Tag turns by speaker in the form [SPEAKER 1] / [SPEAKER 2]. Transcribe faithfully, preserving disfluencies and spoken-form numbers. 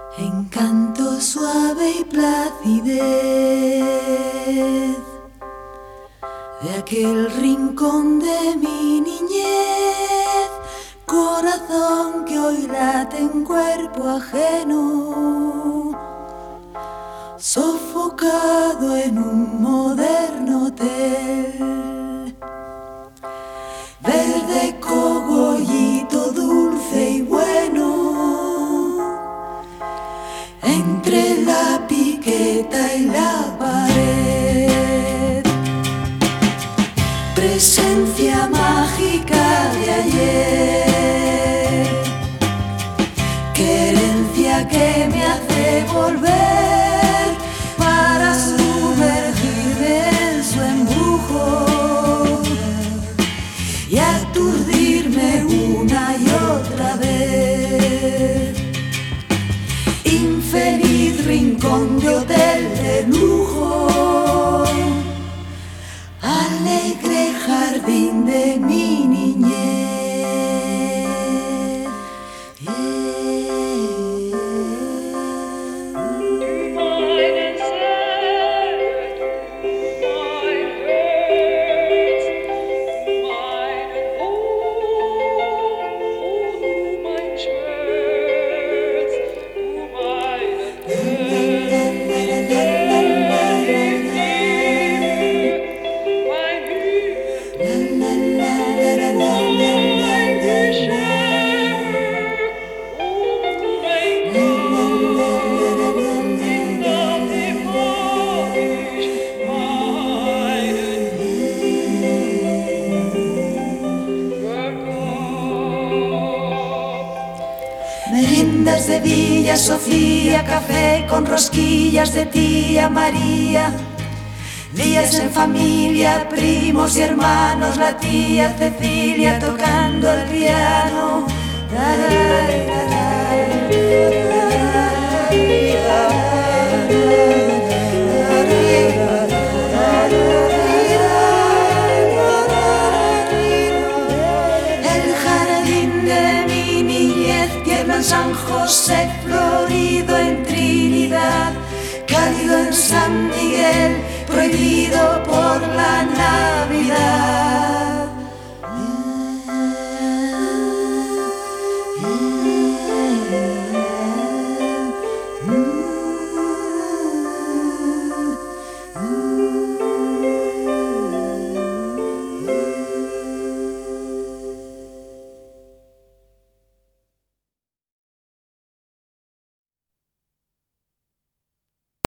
[SPEAKER 1] Encanto suave y placidez de aquel rincón de mi niñez, corazón que hoy late en cuerpo ajeno, sofocado en un moderno hotel, verde cogollito dulce y bueno, entre la piqueta y la pared, presencia mágica de ayer, querencia que me hace volver para sumergirme en su embrujo y aturdirme una y otra vez. Infeliz rincón de hotel de lujo, alegre jardín de mi niñez. Meriendas de Villa Sofía, café con rosquillas de tía María, días en familia, primos y hermanos, la tía Cecilia tocando el piano. San José, florido en Trinidad, cálido en San Miguel, prohibido por la Navidad.